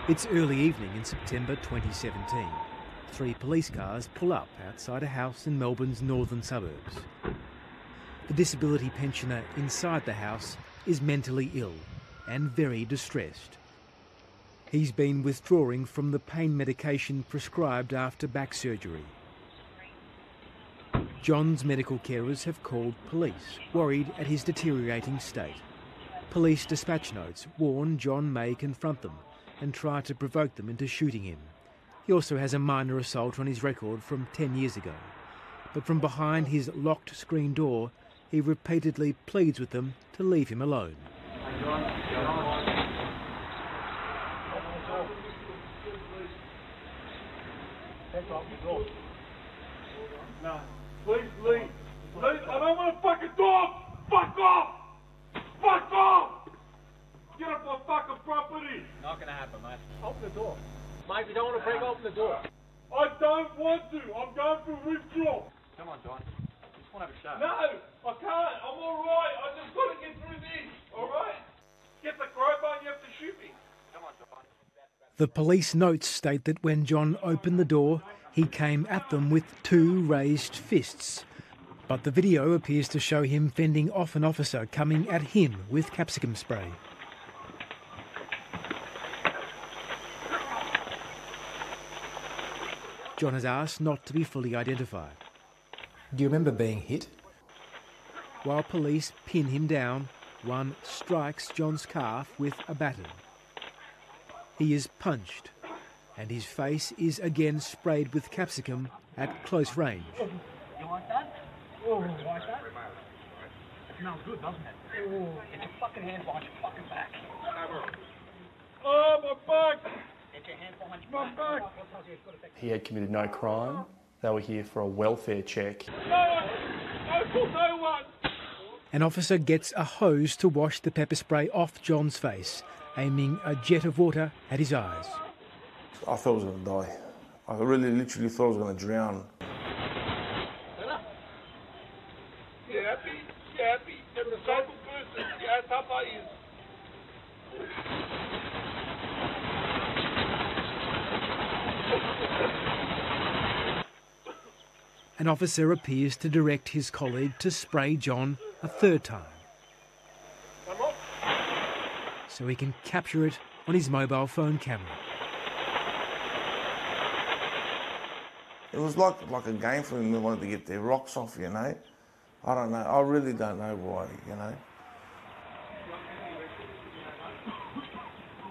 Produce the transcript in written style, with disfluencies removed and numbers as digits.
It's early evening in September 2017. 3 police cars pull up outside a house in Melbourne's northern suburbs. The disability pensioner inside the house is mentally ill and very distressed. He's been withdrawing from the pain medication prescribed after back surgery. John's medical carers have called police, worried at his deteriorating state. Police dispatch notes warn John may confront them and try to provoke them into shooting him. He also has a minor assault on his record from 10 years ago. But from behind his locked screen door, he repeatedly pleads with them to leave him alone. No, please leave. I don't want a fucking dog! Fuck off! Fuck off! Get off my fucking property! Not gonna happen, mate. Open the door. Mate, you don't want to break open the door. I don't want to. I'm going for withdrawal. Come on, John. Just want to have a show. No, I can't. I'm alright. I just got to get through this. Alright? Get the crowbar and you have to shoot me. Come on, John. The police notes state that when John opened the door, he came at them with 2 raised fists. But the video appears to show him fending off an officer coming at him with capsicum spray. John has asked not to be fully identified. Do you remember being hit? While police pin him down, one strikes John's calf with a baton. He is punched, and his face is again sprayed with capsicum at close range. You like that? Oh, you like that? It smells good, doesn't it? Oh, get your fucking hand behind your fucking back. Oh, my back! Get your hand behind your My back! He had committed no crime. They were here for a welfare check. No one! An officer gets a hose to wash the pepper spray off John's face, aiming a jet of water at his eyes. I thought I was going to die. I really literally thought I was going to drown. You happy? You happy? You're a disabled person. Yeah, how tough are you? An officer appears to direct his colleague to spray John a 3rd time, so he can capture it on his mobile phone camera. It was like a game for him. They wanted to get their rocks off, you know. I don't know. I really don't know why, you know.